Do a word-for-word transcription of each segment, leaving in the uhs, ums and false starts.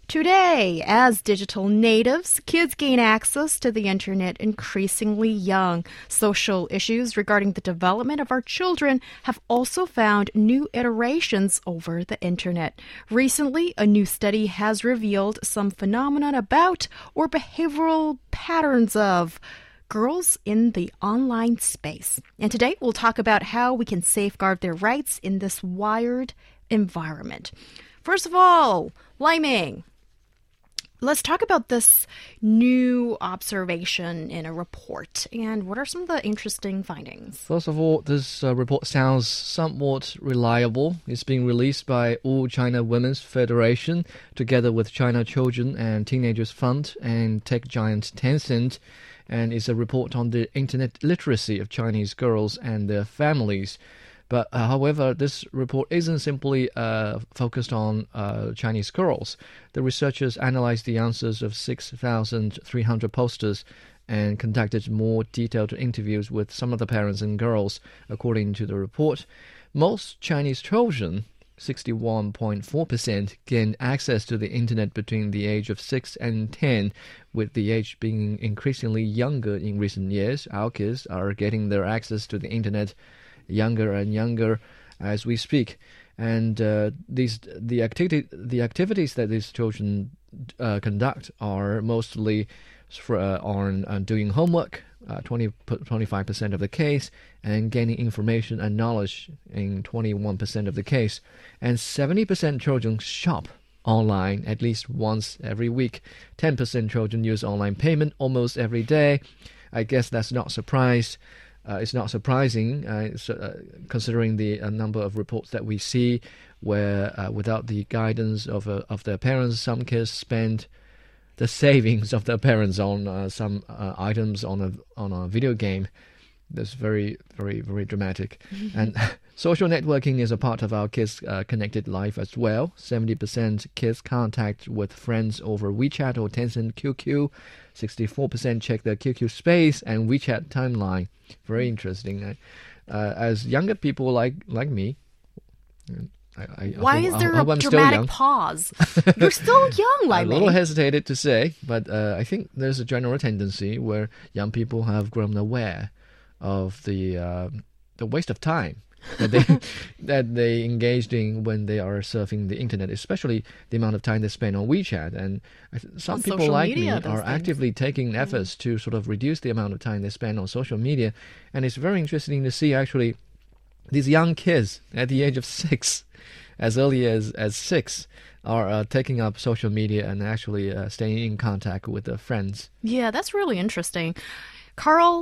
Today, as digital natives, kids gain access to the internet increasingly young. Social issues regarding the development of our children have also found new iterations over the internet. Recently, a new study has revealed some phenomenon about or behavioral patterns of girls in the online space. And today, we'll talk about how we can safeguard their rights in this wired environment. First of all, Lai Ming, let's talk about this new observation in a report. And what are some of the interesting findings? First of all, this uh, report sounds somewhat reliable. It's being released by All China Women's Federation, together with China Children and Teenagers Fund and tech giant Tencent. And it's a report on the internet literacy of Chinese girls and their families. But uh, however, this report isn't simply uh, focused on uh, Chinese girls. The researchers analyzed the answers of six thousand three hundred posters and conducted more detailed interviews with some of the parents and girls, according to the report. Most Chinese children, sixty-one point four percent, gained access to the internet between the age of six and ten, with the age being increasingly younger in recent years. Our kids are getting their access to the internet younger and younger as we speak, and uh, these the activity the activities that these children uh, conduct are mostly for, uh, on uh, doing homework, uh, twenty twenty-five percent of the case, and gaining information and knowledge in twenty-one percent of the case, and seventy percent children shop online at least once every week. ten percent children use online payment almost every day. I guess that's not surprised. Uh, it's not surprising, uh, so, uh, considering the uh, number of reports that we see where, uh, without the guidance of uh, of their parents, some kids spend the savings of their parents on uh, some uh, items on a on a video game. That's very, very, very dramatic. Mm-hmm. And social networking is a part of our kids' uh, connected life as well. seventy percent kids contact with friends over WeChat or Tencent Q Q. sixty-four percent check their Q Q space and WeChat timeline. Very interesting. Uh, as younger people like like me, I, I, why I, is I, there I, a I'm dramatic pause? You're still young, Lai I'm a Ming. little hesitated to say, but uh, I think there's a general tendency where young people have grown aware of the uh, the waste of time that they that they engaged in when they are surfing the internet, especially the amount of time they spend on WeChat. And some on people like media, me are things. actively taking efforts mm. to sort of reduce the amount of time they spend on social media. And it's very interesting to see actually these young kids at the age of six, as early as, as six, are uh, taking up social media and actually uh, staying in contact with their friends. Yeah, that's really interesting. Carl,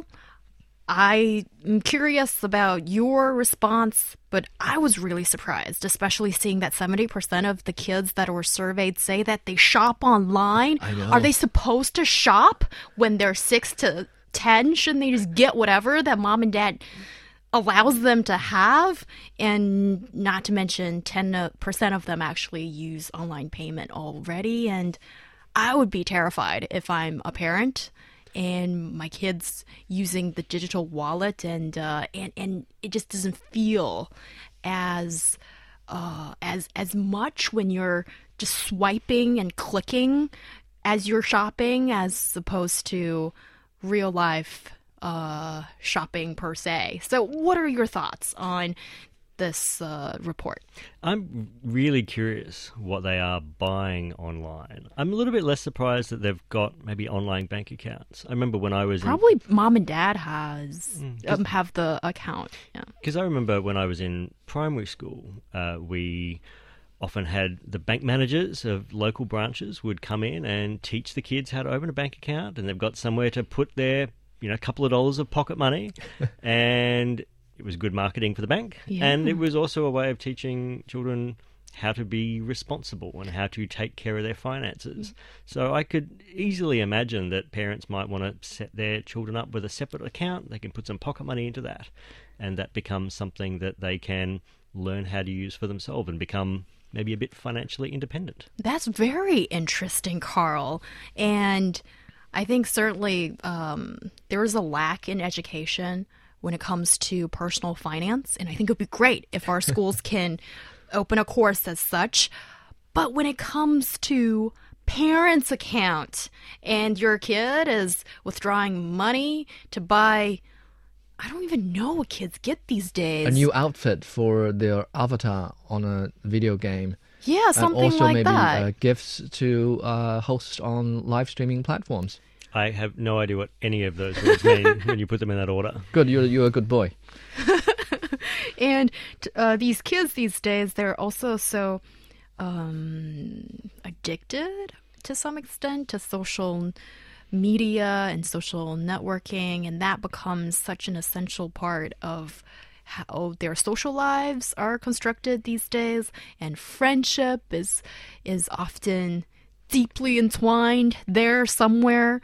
I'm curious about your response, but I was really surprised, especially seeing that seventy percent of the kids that were surveyed say that they shop online. I know. Are they supposed to shop when they're six to ten? Shouldn't they just get whatever that mom and dad allows them to have? And not to mention ten percent of them actually use online payment already. And I would be terrified if I'm a parent and my kids using the digital wallet, and uh, and and it just doesn't feel as uh, as as much when you're just swiping and clicking as you're shopping, as opposed to real life uh, shopping per se. So, what are your thoughts on this uh, report? I'm really curious what they are buying online. I'm a little bit less surprised that they've got maybe online bank accounts. I remember when I was Probably in... mom and dad has Mm, um, have the account. Yeah. Because I remember when I was in primary school, uh, we often had the bank managers of local branches would come in and teach the kids how to open a bank account, and they've got somewhere to put their, you know, couple of dollars of pocket money, and it was good marketing for the bank, Yeah. and it was also a way of teaching children how to be responsible and how to take care of their finances. So I could easily imagine that parents might want to set their children up with a separate account. They can put some pocket money into that, and that becomes something that they can learn how to use for themselves and become maybe a bit financially independent. That's very interesting, Carl. And I think certainly um, there is a lack in education when it comes to personal finance. And I think it would be great if our schools can open a course as such. But when it comes to parent's account and your kid is withdrawing money to buy, I don't even know what kids get these days. A new outfit for their avatar on a video game. Yeah, something and also like maybe that. Uh, gifts to uh, host on live streaming platforms. I have no idea what any of those words mean when you put them in that order. Good, you're, you're a good boy. And uh, these kids these days, they're also so um, addicted to some extent to social media and social networking, and that becomes such an essential part of how their social lives are constructed these days, and friendship is is often deeply entwined there somewhere.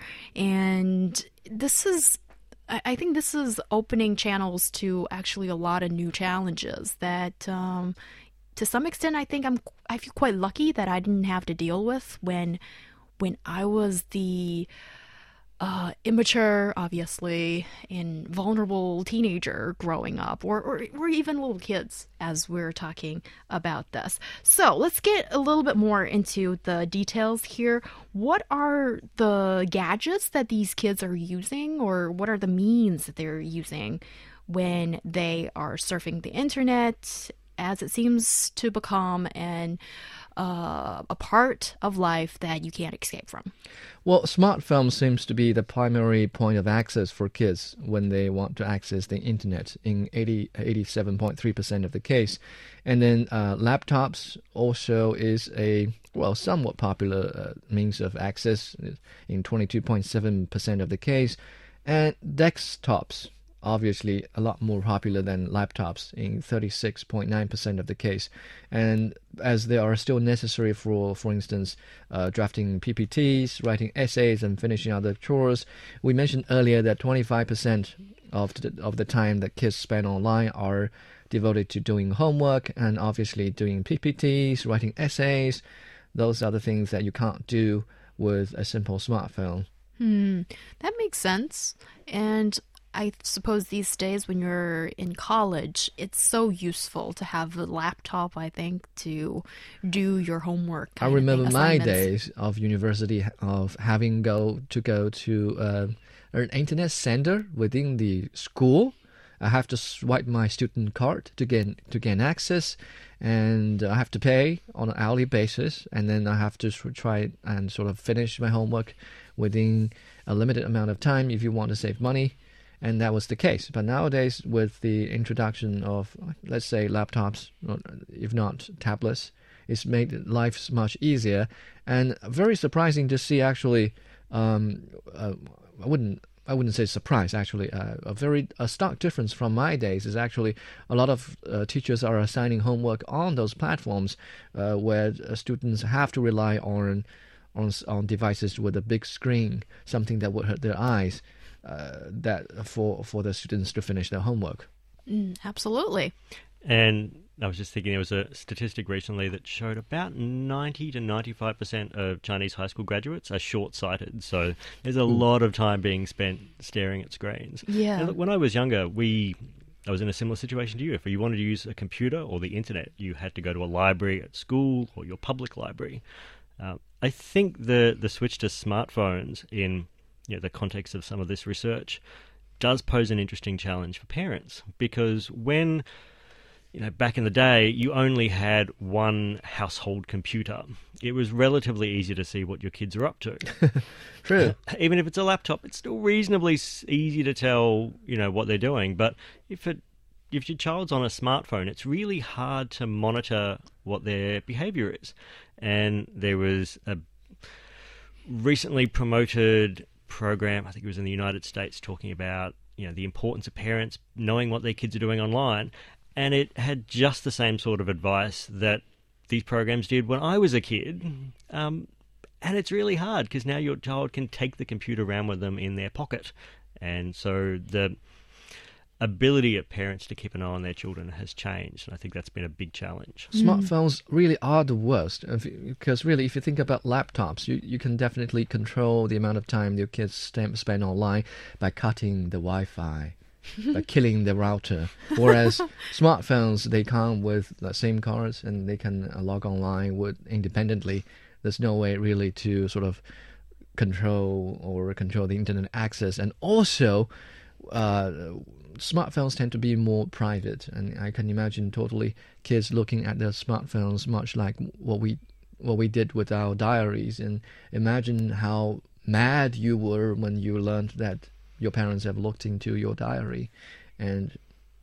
And this is I I think this is opening channels to actually a lot of new challenges that um, to some extent I think I'm I feel quite lucky that I didn't have to deal with when when I was the uh, immature, obviously, and vulnerable teenager growing up, or, or, or even little kids as we're talking about this. So let's get a little bit more into the details here. What are the gadgets that these kids are using, or what are the means that they're using when they are surfing the internet, as it seems to become an Uh, a part of life that you can't escape from? Well, smartphone seems to be the primary point of access for kids when they want to access the internet in eighty, eighty-seven point three percent of the case. And then uh, laptops also is a, well, somewhat popular uh, means of access in twenty-two point seven percent of the case. And desktops, obviously a lot more popular than laptops in thirty-six point nine percent of the case. And as they are still necessary for, for instance, uh, drafting P P Ts, writing essays, and finishing other chores, we mentioned earlier that twenty-five percent of the, of the time that kids spend online are devoted to doing homework and obviously doing P P Ts, writing essays. Those are the things that you can't do with a simple smartphone. Hmm, that makes sense. And I suppose these days when you're in college, it's so useful to have a laptop, I think, to do your homework. I remember my days of university of having go to go to uh, an internet center within the school. I have to swipe my student card to get to gain access, and I have to pay on an hourly basis, and then I have to try and sort of finish my homework within a limited amount of time if you want to save money. And that was the case. But nowadays, with the introduction of, let's say, laptops, if not tablets, it's made life much easier. And very surprising to see, actually, um, uh, I wouldn't I wouldn't say surprise, actually. Uh, a very a stark difference from my days is actually a lot of uh, teachers are assigning homework on those platforms uh, where uh, students have to rely on, on, on devices with a big screen, something that would hurt their eyes. Uh, that for for the students to finish their homework. Mm, absolutely. And I was just thinking there was a statistic recently that showed about ninety to ninety-five percent of Chinese high school graduates are short-sighted. So there's a mm. lot of time being spent staring at screens. Yeah. And look, when I was younger, we I was in a similar situation to you. If you wanted to use a computer or the internet, you had to go to a library at school or your public library. Uh, I think the the switch to smartphones in you know, the context of some of this research does pose an interesting challenge for parents, because when, you know, back in the day, you only had one household computer. It was relatively easy to see what your kids are up to. True. Even if it's a laptop, it's still reasonably easy to tell, you know, what they're doing. But if it, if your child's on a smartphone, it's really hard to monitor what their behavior is. And there was a recently promoted program, I think it was in the United States, talking about, you know, the importance of parents knowing what their kids are doing online, and it had just the same sort of advice that these programs did when I was a kid. Um, and it's really hard because now your child can take the computer around with them in their pocket, and so the ability of parents to keep an eye on their children has changed, and I think that's been a big challenge. Smartphones really are the worst, because really, if you think about laptops, you, you can definitely control the amount of time your kids spend online by cutting the Wi-Fi, by killing the router. Whereas smartphones, they come with the SIM cards, and they can log online with independently there's no way really to sort of control or control the internet access. And also, uh, smartphones tend to be more private, and I can imagine totally kids looking at their smartphones much like what we what we did with our diaries. And imagine how mad you were when you learned that your parents have looked into your diary. And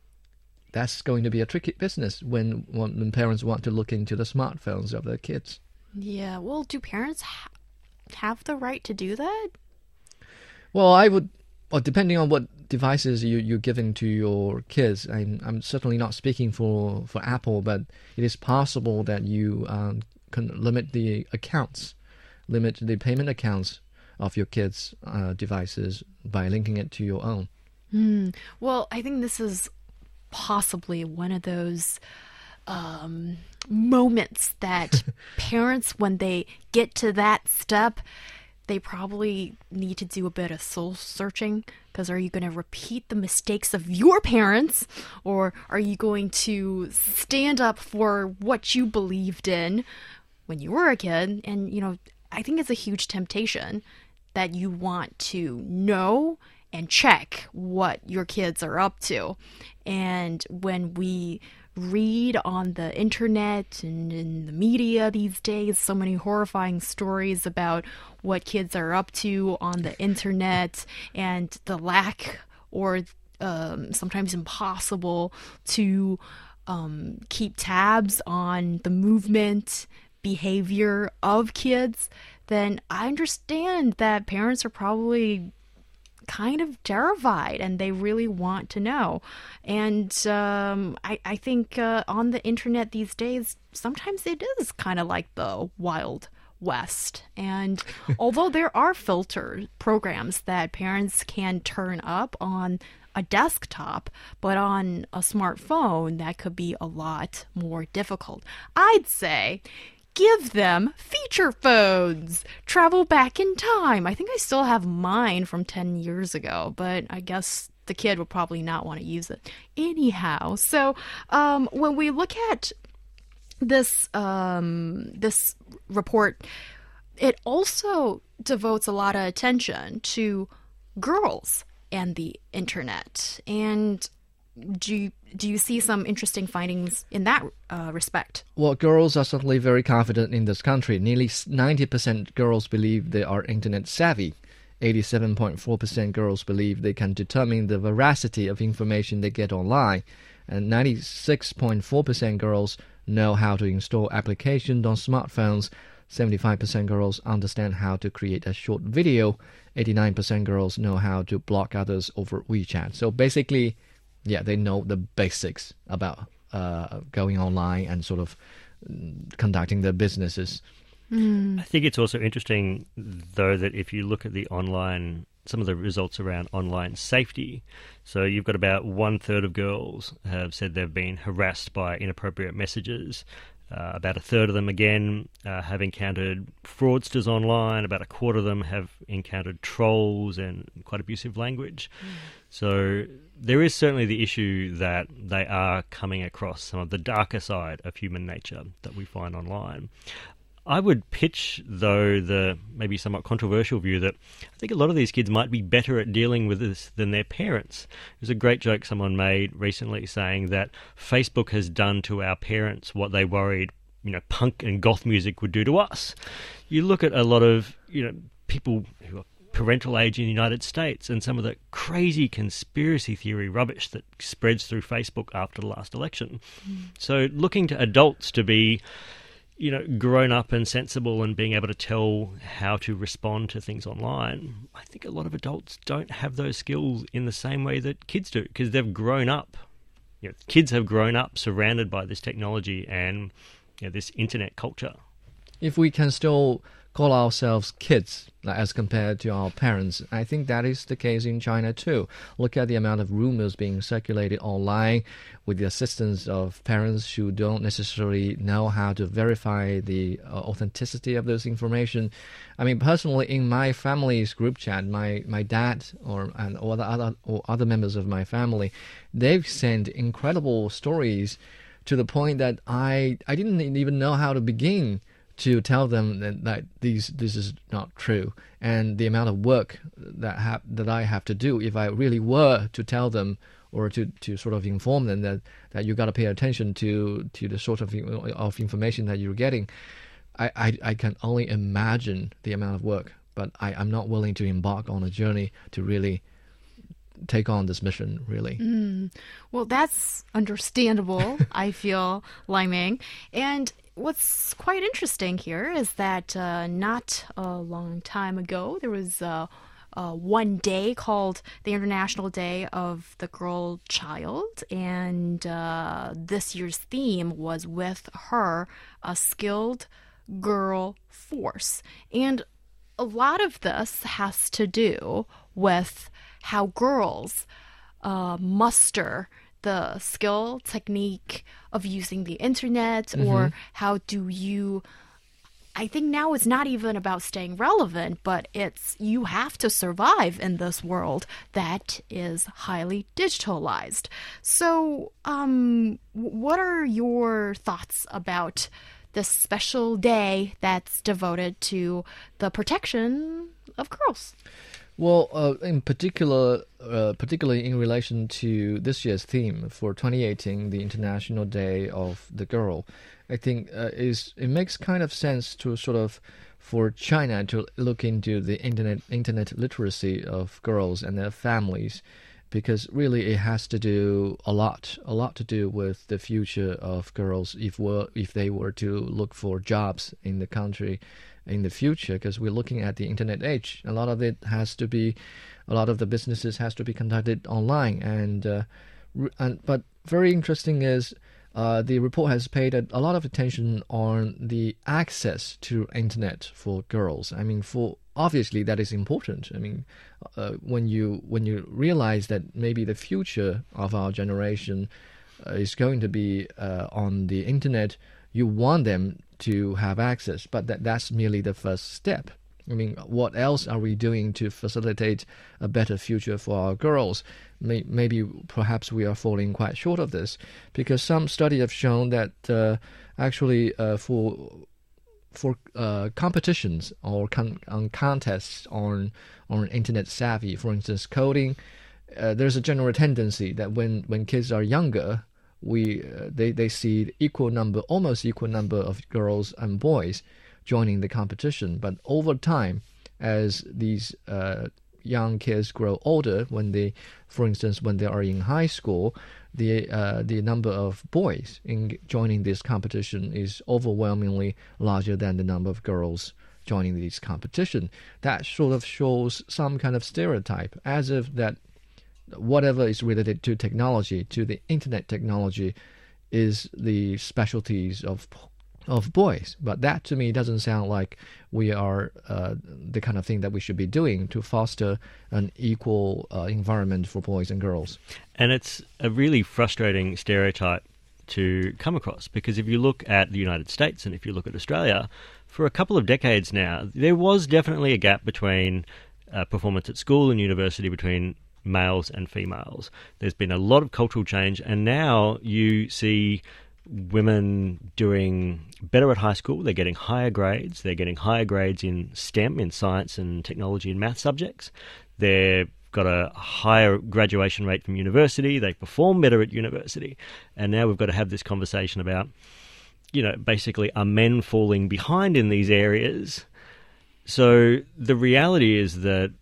that's going to be a tricky business when, when parents want to look into the smartphones of their kids. Yeah, well, do parents ha- have the right to do that? Well, I would, well, depending on what devices you, you're giving to your kids. I'm, I'm certainly not speaking for, for Apple, but it is possible that you um, can limit the accounts, limit the payment accounts of your kids' uh, devices by linking it to your own. Hmm. Well, I think this is possibly one of those um, moments that parents, when they get to that step, they probably need to do a bit of soul searching, because are you going to repeat the mistakes of your parents, or are you going to stand up for what you believed in when you were a kid? And, you know, I think it's a huge temptation that you want to know and check what your kids are up to. And when we read on the internet and in the media these days so many horrifying stories about what kids are up to on the internet, and the lack or um, sometimes impossible to um, keep tabs on the movement, behavior of kids, then I understand that parents are probably kind of terrified and they really want to know. And um, I, I think uh, on the internet these days, sometimes it is kind of like the Wild West. And although there are filter programs that parents can turn up on a desktop, but on a smartphone, that could be a lot more difficult. I'd say give them feature phones. Travel back in time. I think I still have mine from ten years ago, but I guess the kid would probably not want to use it anyhow. So um, when we look at this um, this report, it also devotes a lot of attention to girls and the internet. And do you, do you see some interesting findings in that uh, respect? Well, girls are certainly very confident in this country. Nearly ninety percent girls believe they are internet savvy. eighty-seven point four percent girls believe they can determine the veracity of information they get online. And ninety-six point four percent girls know how to install applications on smartphones. seventy-five percent girls understand how to create a short video. eighty-nine percent girls know how to block others over WeChat. So basically, yeah, they know the basics about uh, going online and sort of conducting their businesses. Mm. I think it's also interesting, though, that if you look at the online, some of the results around online safety, so you've got about one third of girls have said they've been harassed by inappropriate messages. Uh, about a third of them, again, uh, have encountered fraudsters online. About a quarter of them have encountered trolls and quite abusive language. Mm. So there is certainly the issue that they are coming across some of the darker side of human nature that we find online. I would pitch, though, the maybe somewhat controversial view that I think a lot of these kids might be better at dealing with this than their parents. There's a great joke someone made recently saying that Facebook has done to our parents what they worried, you know, punk and goth music would do to us. You look at a lot of, you know, people who are parental age in the United States and some of the crazy conspiracy theory rubbish that spreads through Facebook after the last election. Mm. So looking to adults to be, you know, grown up and sensible and being able to tell how to respond to things online, I think a lot of adults don't have those skills in the same way that kids do, because they've grown up. You know, kids have grown up surrounded by this technology and, you know, this internet culture. If we can still call ourselves kids as compared to our parents, I think that is the case in China too. Look at the amount of rumors being circulated online with the assistance of parents who don't necessarily know how to verify the uh, authenticity of this information. I mean, personally, in my family's group chat, my, my dad or and or the other or other members of my family, they've sent incredible stories to the point that I I didn't even know how to begin to tell them that, that these this is not true, and the amount of work that ha- that I have to do if I really were to tell them or to, to sort of inform them that, that you got to pay attention to to the sort of of information that you're getting. I, I, I can only imagine the amount of work, but I, I'm not willing to embark on a journey to really take on this mission, really. Mm. Well, that's understandable, I feel, Lai Ming. And what's quite interesting here is that uh, not a long time ago, there was uh, uh, one day called the International Day of the Girl Child, and uh, this year's theme was with her, a skilled girl force. And a lot of this has to do with how girls uh, muster the skill, technique of using the internet, mm-hmm. or how do you... I think now it's not even about staying relevant, but it's you have to survive in this world that is highly digitalized. So um, what are your thoughts about this special day that's devoted to the protection of girls? Well, uh, in particular, uh, particularly in relation to this year's theme for twenty eighteen, the International Day of the Girl, I think uh, is it makes kind of sense to sort of for China to look into the internet internet literacy of girls and their families, because really it has to do a lot, a lot to do with the future of girls if were if they were to look for jobs in the country in the future, because we're looking at the internet age. A lot of it has to be, a lot of the businesses has to be conducted online, and uh, and but very interesting is uh, the report has paid a, a lot of attention on the access to internet for girls. I mean, for obviously that is important. I mean, uh, when you when you realize that maybe the future of our generation uh, is going to be uh, on the internet, you want them to have access, but that, that's merely the first step. I mean, what else are we doing to facilitate a better future for our girls? May, maybe perhaps we are falling quite short of this, because some studies have shown that uh, actually uh, for for uh, competitions or con- on contests on on internet savvy, for instance, coding, uh, there's a general tendency that when, when kids are younger, we uh, they they see equal number, almost equal number of girls and boys joining the competition. But over time, as these uh, young kids grow older, when they, for instance, when they are in high school, the uh, the number of boys in joining this competition is overwhelmingly larger than the number of girls joining this competition. That sort of shows some kind of stereotype, as if that whatever is related to technology, to the internet technology, is the specialties of of boys. But that to me doesn't sound like we are uh, the kind of thing that we should be doing to foster an equal uh, environment for boys and girls. And it's a really frustrating stereotype to come across, because if you look at the United States and if you look at Australia, for a couple of decades now, there was definitely a gap between uh, performance at school and university between males and females. There's been a lot of cultural change, and now you see women doing better at high school. They're getting higher grades. They're getting higher grades in STEM, in science and technology and math subjects. They've got a higher graduation rate from university. They perform better at university. And now we've got to have this conversation about, you know, basically, are men falling behind in these areas? So the reality is that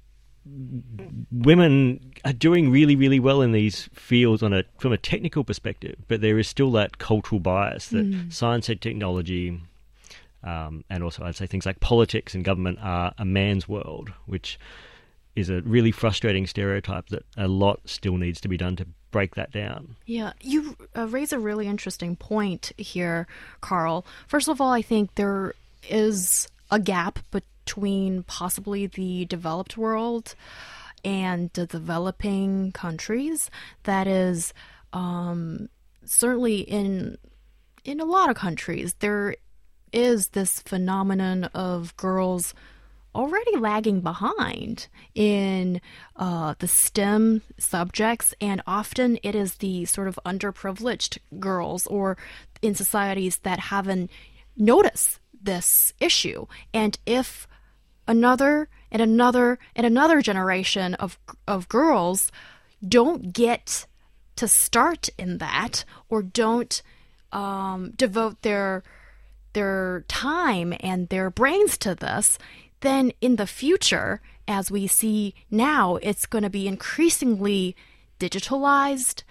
women are doing really, really well in these fields on a from a technical perspective, but there is still that cultural bias that mm. science and technology, um, and also I'd say things like politics and government are a man's world, which is a really frustrating stereotype that a lot still needs to be done to break that down. Yeah, you uh, raise a really interesting point here, Carl. First of all, I think there is a gap between possibly the developed world and the developing countries that is um, certainly in in a lot of countries there is this phenomenon of girls already lagging behind in uh, the STEM subjects, and often it is the sort of underprivileged girls or in societies that haven't noticed this issue. And if another and another and another generation of of girls don't get to start in that, or don't um, devote their their time and their brains to this, then in the future, as we see now, it's going to be increasingly digitalized.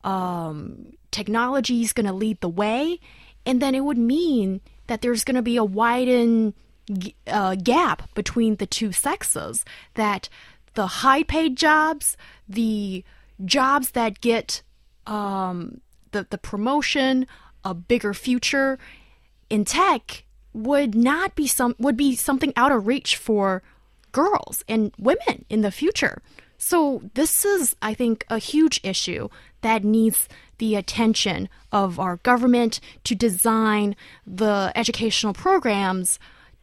Um, technology is going to lead the way, and then it would mean that there's going to be a widened uh, gap between the two sexes, that the high-paid jobs, the jobs that get um, the, the promotion, a bigger future in tech, would not be some would be something out of reach for girls and women in the future. So this is, I think, a huge issue that needs the attention of our government to design the educational programs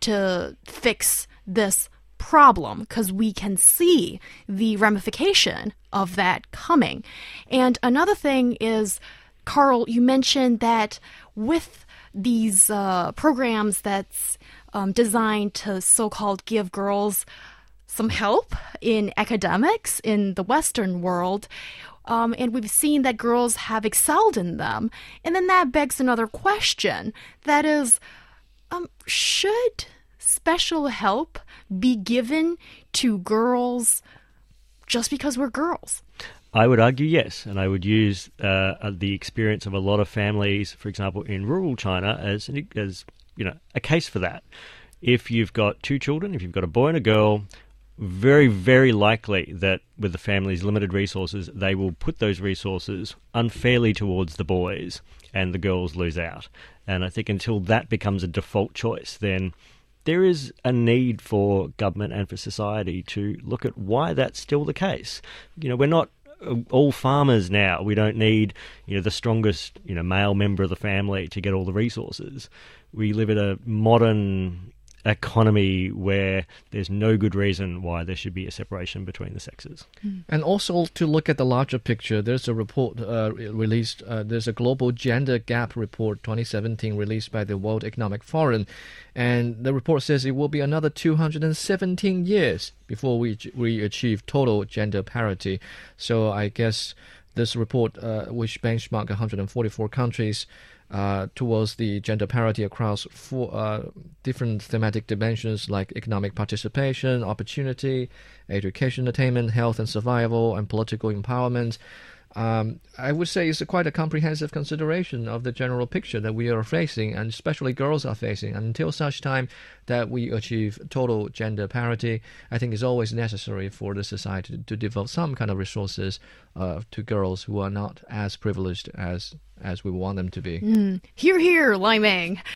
to fix this problem, because we can see the ramification of that coming. And another thing is, Carl, you mentioned that with these uh, programs that's um, designed to so-called give girls some help in academics in the Western world, um, and we've seen that girls have excelled in them. And then that begs another question, that is, um, should special help be given to girls just because we're girls? I would argue yes, and I would use uh, the experience of a lot of families, for example, in rural China, as as you know, a case for that. If you've got two children, if you've got a boy and a girl, very, very likely that with the family's limited resources, they will put those resources unfairly towards the boys, and the girls lose out. And I think until that becomes a default choice, then there is a need for government and for society to look at why that's still the case. You know, we're not all farmers now. We don't need, you know, the strongest, you know, male member of the family to get all the resources. We live in a modern economy where there's no good reason why there should be a separation between the sexes. And also to look at the larger picture, there's a report uh, released, uh, there's a Global Gender Gap Report twenty seventeen released by the World Economic Forum, and the report says it will be another two hundred seventeen years before we, we achieve total gender parity. So I guess this report, uh, which benchmarked one hundred forty-four countries, Uh, towards the gender parity across four uh, different thematic dimensions like economic participation, opportunity, education, attainment, health and survival, and political empowerment. Um, I would say it's a quite a comprehensive consideration of the general picture that we are facing, and especially girls are facing. And until such time that we achieve total gender parity, I think it's always necessary for the society to, to devote some kind of resources uh, to girls who are not as privileged as as we want them to be. Mm. Hear, hear, Lai Ming.